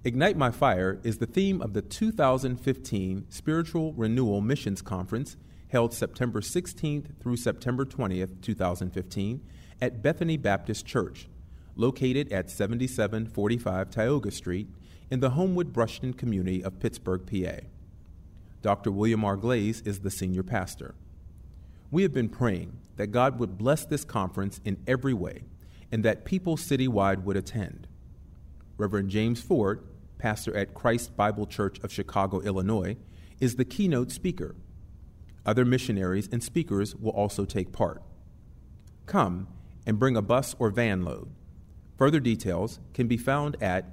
Ignite My Fire is the theme of the 2015 Spiritual Renewal Missions Conference held September 16th through September 20th, 2015 at Bethany Baptist Church, located at 7745 Tioga Street in the Homewood Brushton community of Pittsburgh, PA. Dr. William R. Glaze is the senior pastor. We have been praying that God would bless this conference in every way and that people citywide would attend. Reverend James Ford, pastor at Christ Bible Church of Chicago, Illinois, is the keynote speaker. Other missionaries and speakers will also take part. Come and bring a bus or van load. Further details can be found at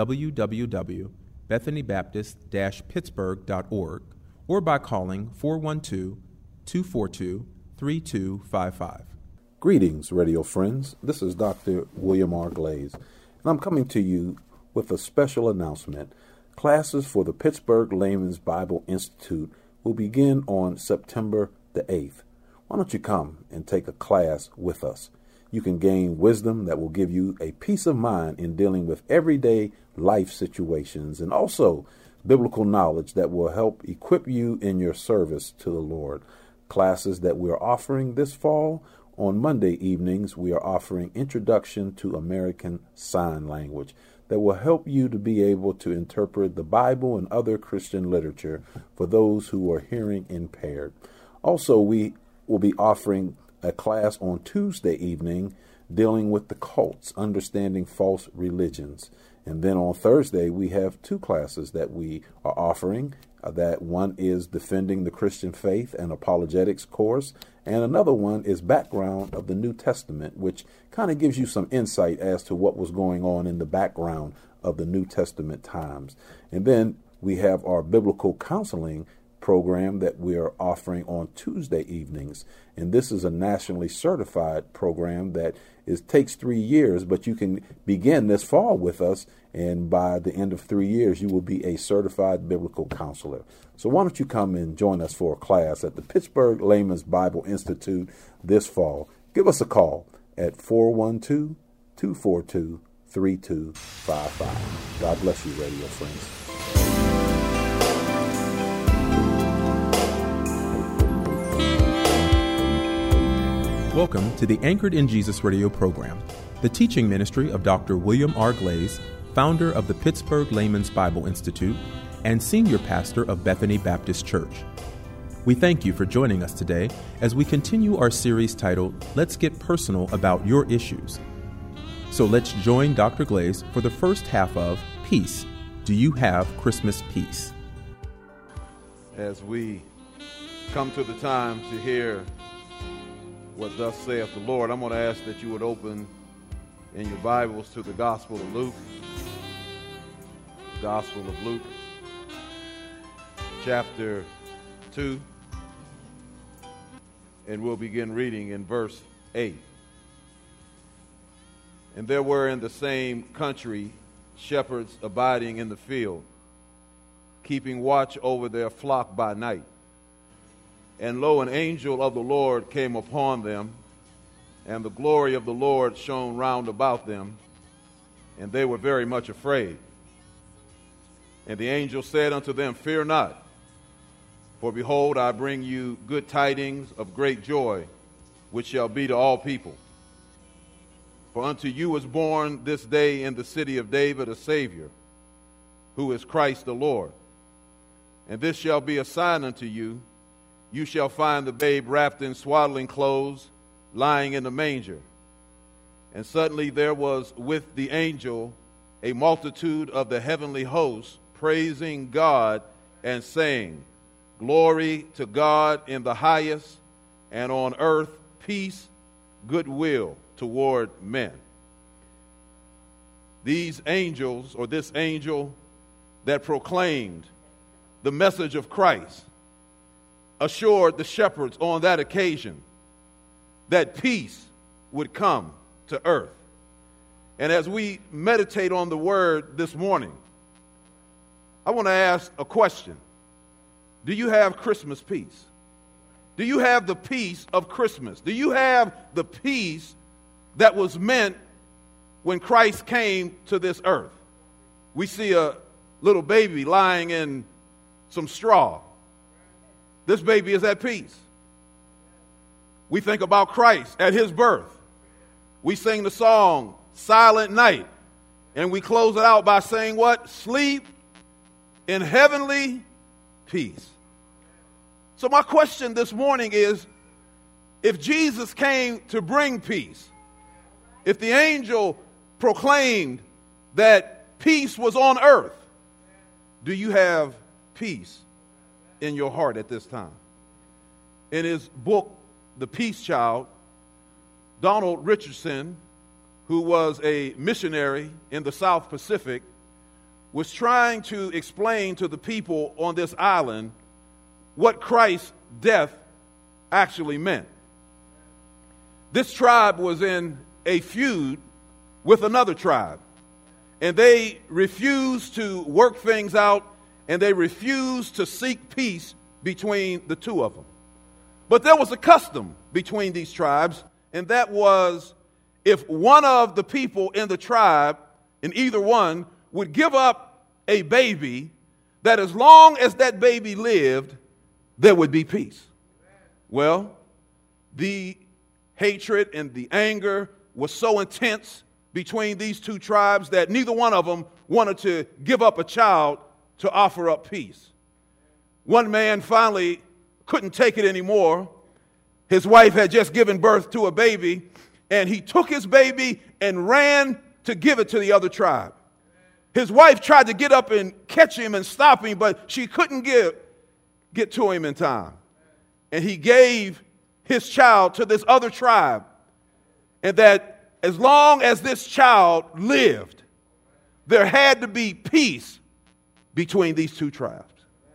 www.bethanybaptist-pittsburgh.org or by calling 412-242-3255. Greetings, radio friends. This is Dr. William R. Glaze, and I'm coming to you with a special announcement. Classes for the Pittsburgh Layman's Bible Institute will begin on September the 8th. Why don't you come and take a class with us? You can gain wisdom that will give you a peace of mind in dealing with everyday life situations, and also biblical knowledge that will help equip you in your service to the Lord. Classes that we are offering this fall: on Monday evenings, we are offering Introduction to American Sign Language that will help you to be able to interpret the Bible and other Christian literature for those who are hearing impaired. Also, we will be offering a class on Tuesday evening dealing with the cults, understanding false religions. And then on Thursday, we have two classes that we are offering. That one is Defending the Christian Faith and Apologetics course, and another one is Background of the New Testament, which kind of gives you some insight as to what was going on in the background of the New Testament times. And then we have our biblical counseling program that we are offering on Tuesday evenings. And this is a nationally certified program that takes 3 years, but you can begin this fall with us, and by the end of 3 years, you will be a certified biblical counselor. So why don't you come and join us for a class at the Pittsburgh Layman's Bible Institute this fall? Give us a call at 412-242-3255. God bless you, radio friends. Welcome to the Anchored in Jesus radio program, the teaching ministry of Dr. William R. Glaze, founder of the Pittsburgh Layman's Bible Institute and senior pastor of Bethany Baptist Church. We thank you for joining us today as we continue our series titled, Let's Get Personal About Your Issues. So let's join Dr. Glaze for the first half of Peace. Do you have Christmas peace? As we come to the time to hear what thus saith the Lord, I'm going to ask that you would open in your Bibles to the Gospel of Luke. Gospel of Luke, chapter 2, and we'll begin reading in verse 8. And there were in the same country shepherds abiding in the field, keeping watch over their flock by night. And lo, an angel of the Lord came upon them, and the glory of the Lord shone round about them, and they were very much afraid. And the angel said unto them, Fear not, for behold, I bring you good tidings of great joy, which shall be to all people. For unto you is born this day in the city of David a Savior, who is Christ the Lord. And this shall be a sign unto you: you shall find the babe wrapped in swaddling clothes, lying in the manger. And suddenly there was with the angel a multitude of the heavenly hosts, praising God and saying, Glory to God in the highest, and on earth peace, goodwill toward men. These angels, or this angel that proclaimed the message of Christ, assured the shepherds on that occasion that peace would come to earth. And as we meditate on the word this morning, I want to ask a question. Do you have Christmas peace? Do you have the peace of Christmas? Do you have the peace that was meant when Christ came to this earth? we see a little baby lying in some straw. This baby is at peace. We think about Christ at his birth. We sing the song, Silent Night, and we close it out by saying what? Sleep in heavenly peace. So my question this morning is, if Jesus came to bring peace, if the angel proclaimed that peace was on earth, do you have peace in your heart at this time? In his book, The Peace Child, Donald Richardson, who was a missionary in the South Pacific, was trying to explain to the people on this island what Christ's death actually meant. This tribe was in a feud with another tribe, and they refused to work things out, and they refused to seek peace between the two of them. But there was a custom between these tribes, and that was if one of the people in the tribe, in either one, would give up a baby, that as long as that baby lived, there would be peace. Well, the hatred and the anger was so intense between these two tribes that neither one of them wanted to give up a child to offer up peace. One man finally couldn't take it anymore. His wife had just given birth to a baby, and he took his baby and ran to give it to the other tribe. His wife tried to get up and catch him and stop him, but she couldn't get to him in time. And he gave his child to this other tribe, and that as long as this child lived, there had to be peace between these two tribes.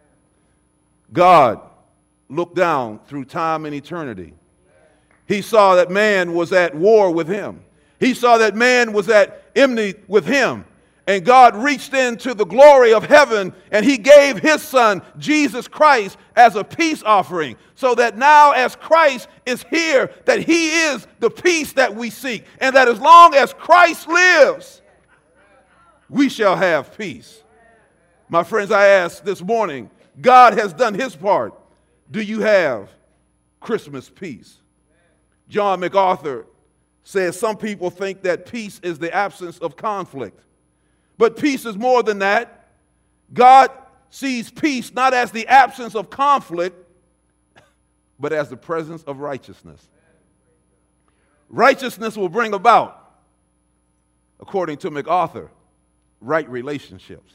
God looked down through time and eternity. He saw that man was at war with him. He saw that man was at enmity with him. And God reached into the glory of heaven, and he gave his son, Jesus Christ, as a peace offering, so that now as Christ is here, that he is the peace that we seek, and that as long as Christ lives, we shall have peace. My friends, I ask this morning, God has done his part. Do you have Christmas peace? John MacArthur says some people think that peace is the absence of conflict. But peace is more than that. God sees peace not as the absence of conflict, but as the presence of righteousness. Righteousness will bring about, according to MacArthur, right relationships.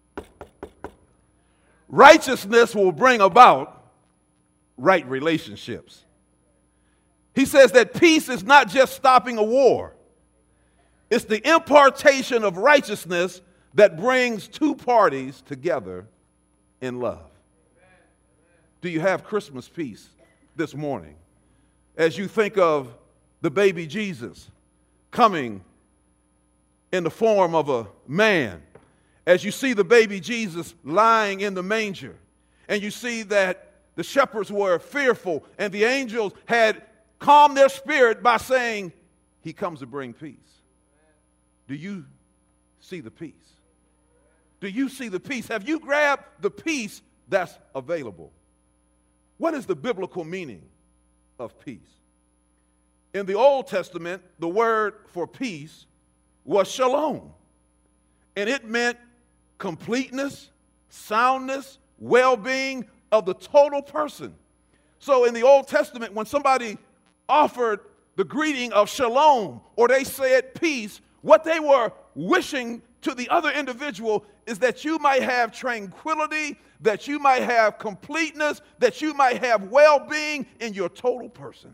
Righteousness will bring about right relationships. He says that peace is not just stopping a war. It's the impartation of righteousness that brings two parties together in love. Do you have Christmas peace this morning as you think of the baby Jesus coming in the form of a man, as you see the baby Jesus lying in the manger, and you see that the shepherds were fearful and the angels had calmed their spirit by saying, he comes to bring peace? Do you see the peace? Do you see the peace? Have you grabbed the peace that's available? What is the biblical meaning of peace? In the Old Testament, the word for peace was shalom, and it meant completeness, soundness, well-being of the total person. So in the Old Testament, when somebody offered the greeting of shalom, or they said peace, what they were wishing to the other individual is that you might have tranquility, that you might have completeness, that you might have well-being in your total person.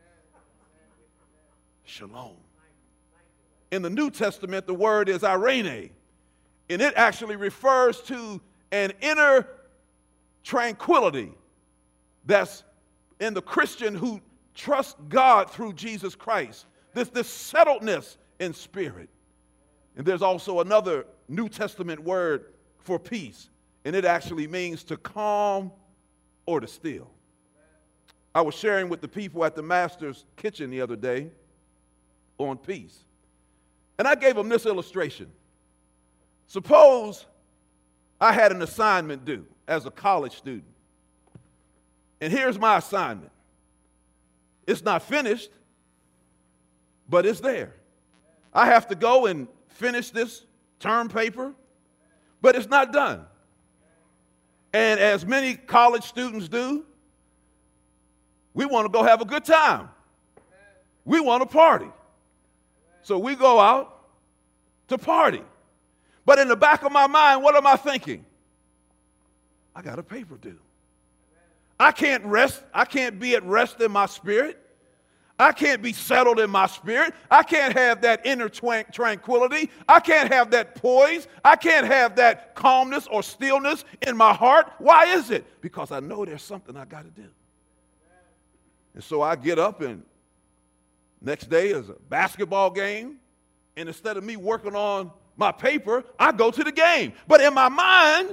Shalom. In the New Testament, the word is irene, and it actually refers to an inner tranquility that's in the Christian who trusts God through Jesus Christ. This settledness in spirit. And there's also another New Testament word for peace, and it actually means to calm or to still. I was sharing with the people at the Master's Kitchen the other day on peace, and I gave them this illustration. Suppose I had an assignment due as a college student. And here's my assignment. It's not finished, but it's there. I have to go and finish this term paper, but it's not done. And as many college students do, we want to go have a good time. We want to party. So we go out to party. But in the back of my mind, what am I thinking? I got a paper due. I can't rest. I can't be at rest in my spirit. I can't be settled in my spirit. I can't have that inner tranquility. I can't have that poise. I can't have that calmness or stillness in my heart. Why is it? Because I know there's something I got to do. And so I get up, and next day is a basketball game. And instead of me working on my paper, I go to the game. But in my mind,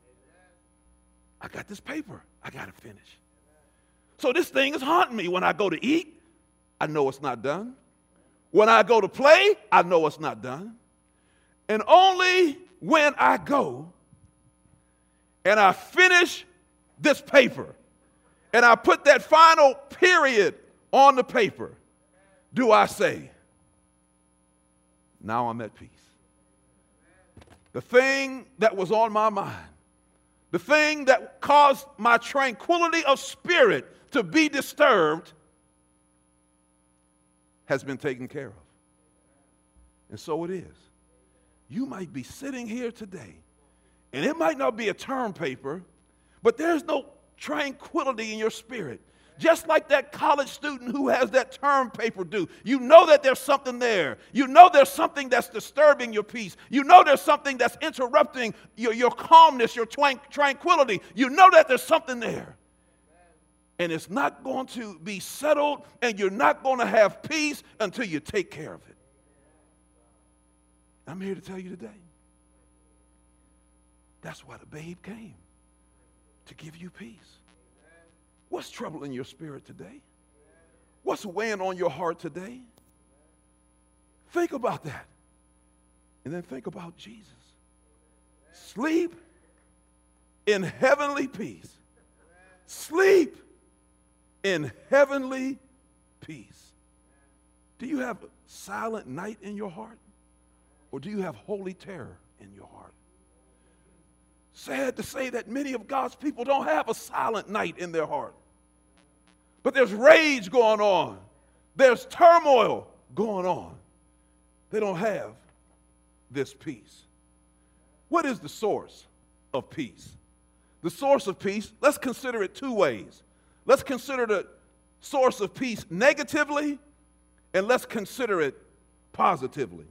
I got this paper I got to finish. So this thing is haunting me. When I go to eat, I know it's not done. When I go to play, I know it's not done. And only when I go and I finish this paper and I put that final period on the paper, do I say, now I'm at peace. The thing that was on my mind, the thing that caused my tranquility of spirit to be disturbed, has been taken care of. And so it is. You might be sitting here today, and it might not be a term paper, but there's no tranquility in your spirit. Just like that college student who has that term paper due. You know that there's something there. You know there's something that's disturbing your peace. You know there's something that's interrupting your calmness, your tranquility. You know that there's something there. And it's not going to be settled, and you're not going to have peace until you take care of it. I'm here to tell you today. That's why the babe came, to give you peace. What's troubling your spirit today? What's weighing on your heart today? Think about that. And then think about Jesus. Sleep in heavenly peace. Sleep in heavenly peace. Do you have a silent night in your heart? Or do you have holy terror in your heart? Sad to say that many of God's people don't have a silent night in their heart. But there's rage going on. There's turmoil going on. They don't have this peace. What is the source of peace? The source of peace, let's consider it two ways. Let's consider the source of peace negatively, and let's consider it positively.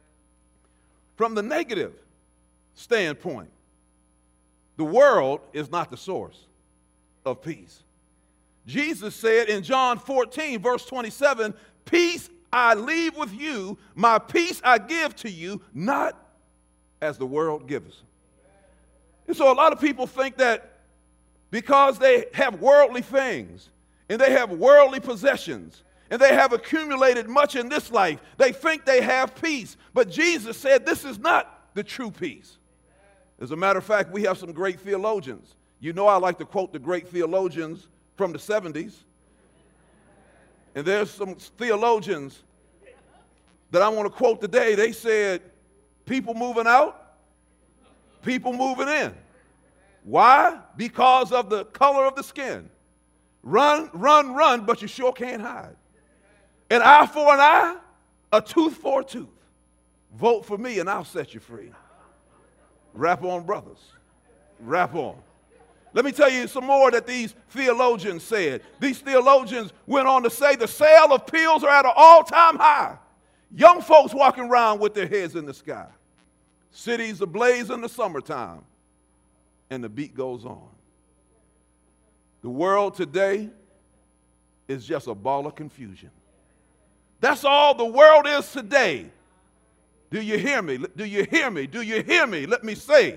From the negative standpoint, the world is not the source of peace. Jesus said in John 14, verse 27, peace I leave with you, my peace I give to you, not as the world gives. And so a lot of people think that because they have worldly things and they have worldly possessions and they have accumulated much in this life, they think they have peace. But Jesus said this is not the true peace. As a matter of fact, we have some great theologians. You know I like to quote the great theologians from the 70s. And there's some theologians that I want to quote today. They said, people moving out, people moving in. Why? Because of the color of the skin. Run, run, run, but you sure can't hide. An eye for an eye, a tooth for a tooth. Vote for me and I'll set you free. Rap on, brothers. Rap on. Let me tell you some more that these theologians said. These theologians went on to say the sale of pills are at an all-time high. Young folks walking around with their heads in the sky. Cities ablaze in the summertime. And the beat goes on. The world today is just a ball of confusion. That's all the world is today. Do you hear me? Do you hear me? Do you hear me? Let me say.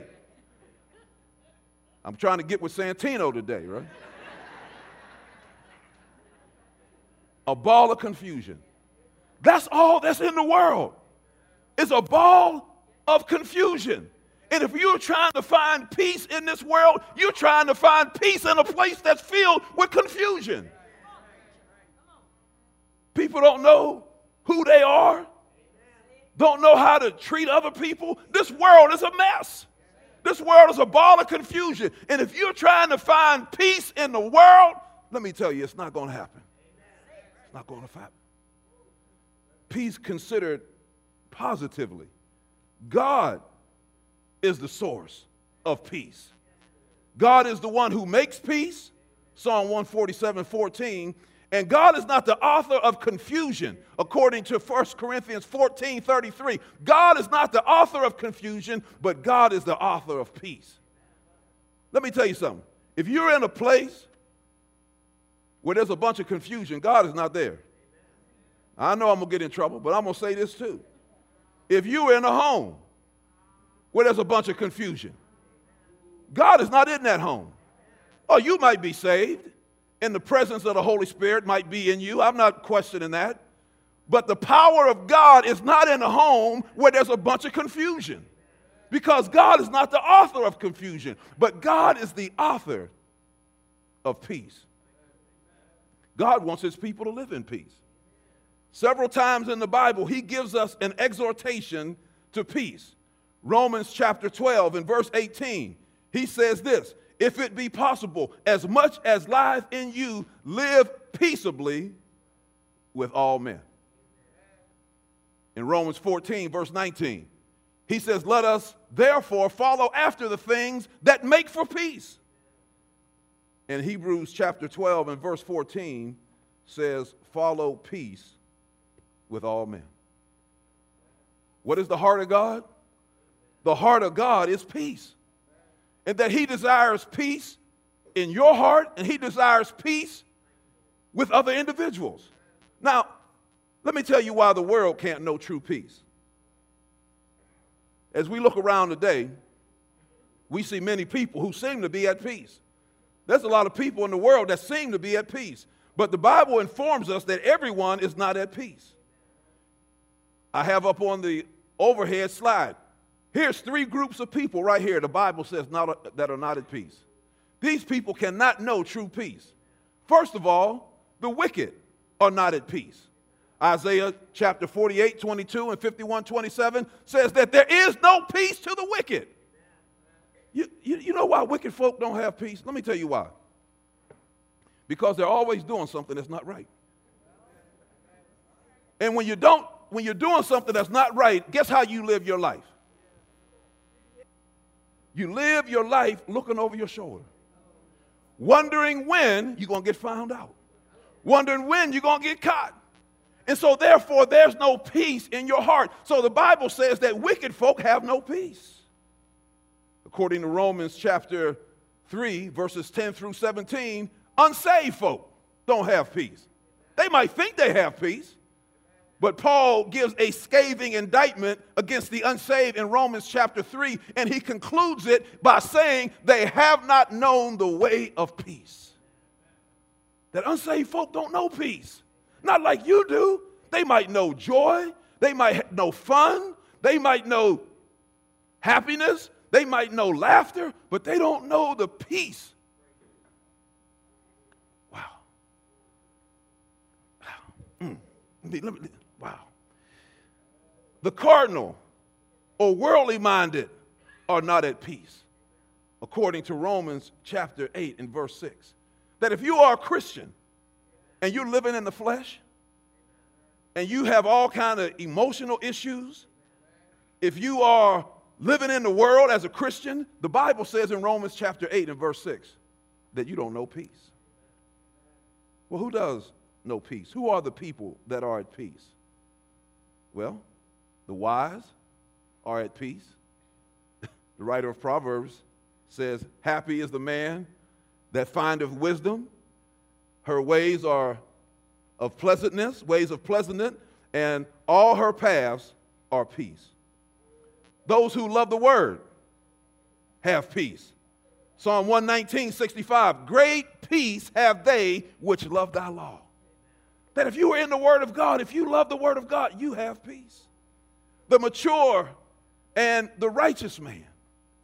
I'm trying to get with Santino today, right? A ball of confusion. That's all that's in the world. It's a ball of confusion. And if you're trying to find peace in this world, you're trying to find peace in a place that's filled with confusion. People don't know who they are, don't know how to treat other people. This world is a mess. This world is a ball of confusion. And if you're trying to find peace in the world, let me tell you, it's not going to happen. It's not going to happen. Peace considered positively. God is the source of peace. God is the one who makes peace, Psalm 147:14, and God is not the author of confusion, according to 1 Corinthians 14:33. God is not the author of confusion, but God is the author of peace. Let me tell you something. If you're in a place where there's a bunch of confusion, God is not there. I know I'm going to get in trouble, but I'm going to say this too. If you are in a home where there's a bunch of confusion, God is not in that home. Oh, you might be saved, and the presence of the Holy Spirit might be in you. I'm not questioning that. But the power of God is not in a home where there's a bunch of confusion, because God is not the author of confusion, but God is the author of peace. God wants his people to live in peace. Several times in the Bible, he gives us an exhortation to peace. Romans chapter 12 and verse 18, he says this: if it be possible, as much as lies in you, live peaceably with all men. In Romans 14, verse 19, he says, let us therefore follow after the things that make for peace. In Hebrews chapter 12 and verse 14 says, follow peace with all men. What is the heart of God? The heart of God is peace. And that he desires peace in your heart, and he desires peace with other individuals. Now, let me tell you why the world can't know true peace. As we look around today, we see many people who seem to be at peace. There's a lot of people in the world that seem to be at peace. But the Bible informs us that everyone is not at peace. I have up on the overhead slide, here's 3 groups of people right here, the Bible says that are not at peace. These people cannot know true peace. First of all, the wicked are not at peace. Isaiah chapter 48:22 and 51:27 says that there is no peace to the wicked. You know why wicked folk don't have peace? Let me tell you why. Because they're always doing something that's not right. And when you're doing something that's not right, guess how you live your life? You live your life looking over your shoulder, wondering when you're going to get found out, wondering when you're going to get caught. And so therefore, there's no peace in your heart. So the Bible says that wicked folk have no peace. According to Romans chapter 3, verses 10 through 17, unsaved folk don't have peace. They might think they have peace, but Paul gives a scathing indictment against the unsaved in Romans chapter 3, and he concludes it by saying they have not known the way of peace. That unsaved folk don't know peace. Not like you do. They might know joy. They might know fun. They might know happiness. They might know laughter, but they don't know the peace. Wow. Wow. The cardinal or worldly minded are not at peace, according to Romans chapter 8 and verse 6. That if you are a Christian and you're living in the flesh and you have all kind of emotional issues, if you are living in the world as a Christian, the Bible says in Romans chapter 8 and verse 6 that you don't know peace. Well, who does know peace? Who are the people that are at peace? Well, the wise are at peace. The writer of Proverbs says, happy is the man that findeth wisdom. Her ways are of pleasantness, ways of pleasantness, and all her paths are peace. Those who love the word have peace. Psalm 119:65, great peace have they which love thy law. That if you are in the word of God, if you love the word of God, you have peace. The mature and the righteous man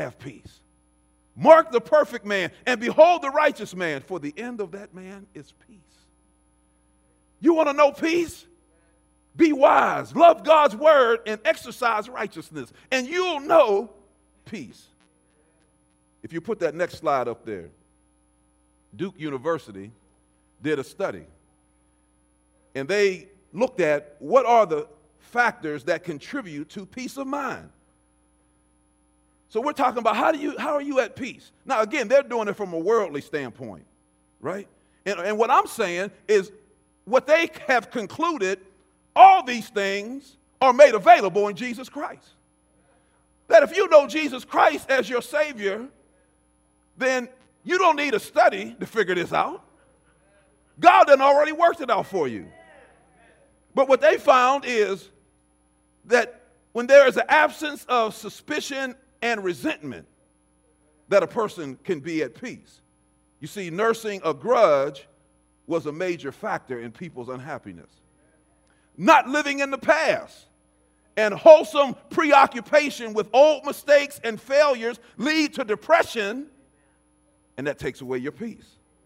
have peace. Mark the perfect man, and behold the righteous man, for the end of that man is peace. You want to know peace? Be wise, love God's word, and exercise righteousness, and you'll know peace. If you put that next slide up there, Duke University did a study, and they looked at what are the factors that contribute to peace of mind. So we're talking about how are you at peace? Now, again, they're doing it from a worldly standpoint, right? And what I'm saying is what they have concluded, all these things are made available in Jesus Christ. That if you know Jesus Christ as your Savior, then you don't need a study to figure this out. God done already worked it out for you. But what they found is that when there is an absence of suspicion and resentment, that a person can be at peace. You see, nursing a grudge was a major factor in people's unhappiness. Not living in the past and wholesome preoccupation with old mistakes and failures lead to depression, and that takes away your peace.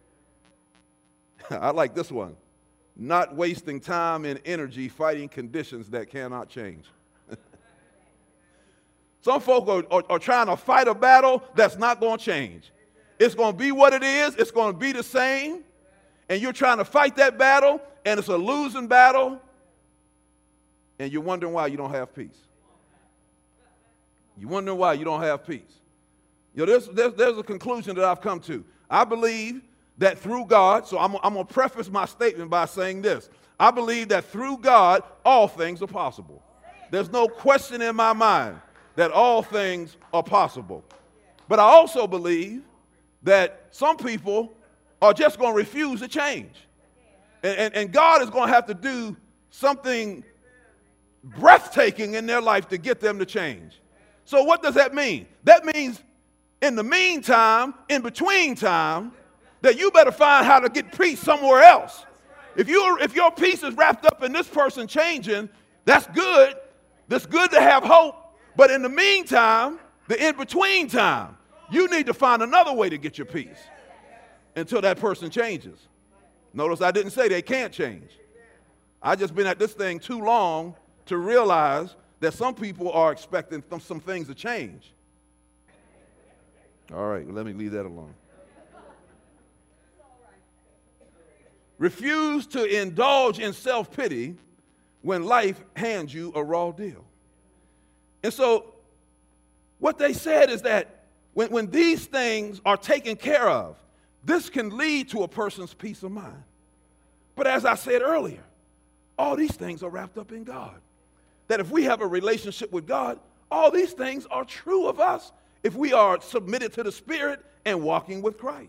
I like this one. Not wasting time and energy fighting conditions that cannot change. Some folk are trying to fight a battle that's not going to change. It's going to be what it is. It's going to be the same. And you're trying to fight that battle, and it's a losing battle, and you're wondering why you don't have peace. You're wondering why you don't have peace. You know, there's a conclusion that I've come to. I believe that through God, so I'm going to preface my statement by saying this. I believe that through God, all things are possible. There's no question in my mind that all things are possible. But I also believe that some people are just going to refuse to change. And God is going to have to do something breathtaking in their life to get them to change. So what does that mean? That means in the meantime, in between time, that you better find how to get peace somewhere else. If your peace is wrapped up in this person changing, that's good. That's good to have hope. But in the meantime, the in-between time, you need to find another way to get your peace until that person changes. Notice I didn't say they can't change. I just been at this thing too long to realize that some people are expecting some things to change. All right, let me leave that alone. Refuse to indulge in self-pity when life hands you a raw deal. And so what they said is that when these things are taken care of, this can lead to a person's peace of mind. But as I said earlier, all these things are wrapped up in God. That if we have a relationship with God, all these things are true of us if we are submitted to the Spirit and walking with Christ.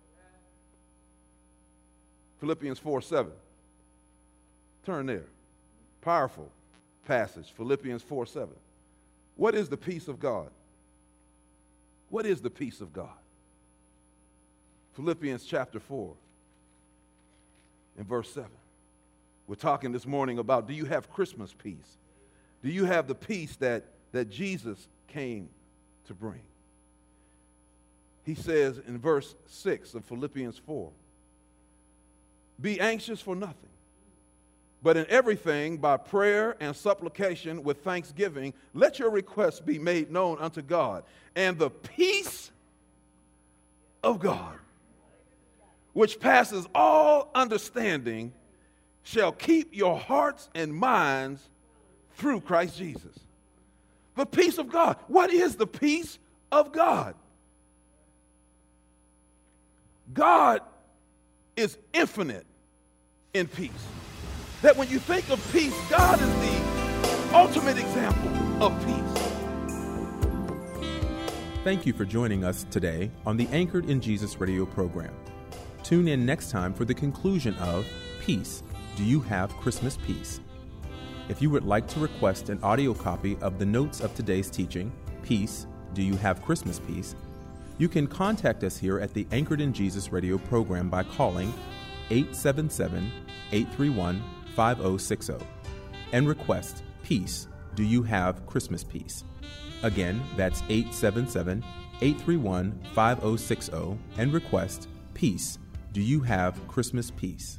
Philippians 4:7. Turn there. Powerful passage, Philippians 4:7. What is the peace of God? What is the peace of God? Philippians chapter 4 and verse 7. We're talking this morning about, do you have Christmas peace? Do you have the peace that Jesus came to bring? He says in verse 6 of Philippians 4, be anxious for nothing, but in everything by prayer and supplication with thanksgiving, let your requests be made known unto God. And the peace of God, which passes all understanding, shall keep your hearts and minds through Christ Jesus. The peace of God. What is the peace of God? God is infinite in peace. That when you think of peace, God is the ultimate example of peace. Thank you for joining us today on the Anchored in Jesus radio program. Tune in next time for the conclusion of Peace. Do you have Christmas peace? If you would like to request an audio copy of the notes of today's teaching, Peace, Do You Have Christmas Peace? You can contact us here at the Anchored in Jesus radio program by calling 877-831-5060 and request Peace, Do you have Christmas peace? Again, that's 877-831-5060 and request Peace. Do you have Christmas peace?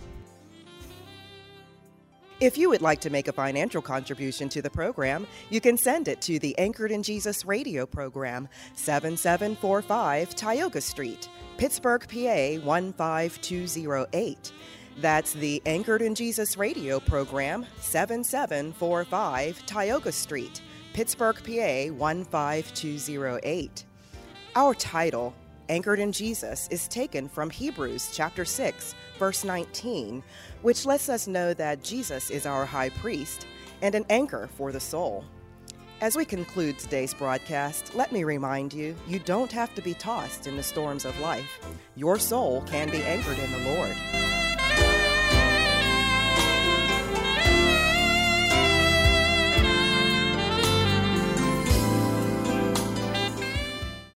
If you would like to make a financial contribution to the program, you can send it to the Anchored in Jesus radio program, 7745 Tioga Street, Pittsburgh, PA 15208. That's the Anchored in Jesus radio program, 7745 Tioga Street, Pittsburgh, PA 15208. Our title, Anchored in Jesus, is taken from Hebrews chapter 6, verse 19, which lets us know that Jesus is our high priest and an anchor for the soul. As we conclude today's broadcast, let me remind you, you don't have to be tossed in the storms of life. Your soul can be anchored in the Lord.